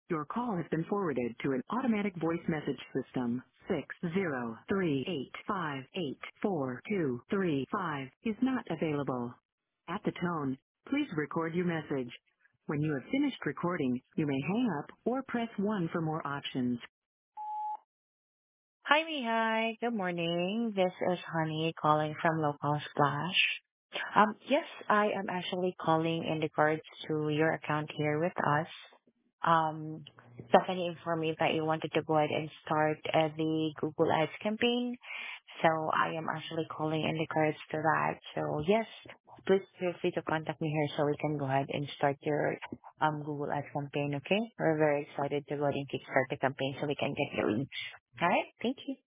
Your call has been forwarded to an automatic voice message system. 60385842235 is not available. At the tone, please record your message. When you have finished recording, you may hang up or press 1 for more options. Hi, Mihai. Good morning. This is Honey calling from Local Splash. Yes, I am actually calling in regards to your account here with us. Stephanie informed me that you wanted to go ahead and start the Google Ads campaign. So I am actually calling in regards to that. So yes, please feel free to contact me here so we can go ahead and start your Google Ads campaign, okay? We're very excited to go ahead and kickstart the campaign so we can get your leads. All right, thank you.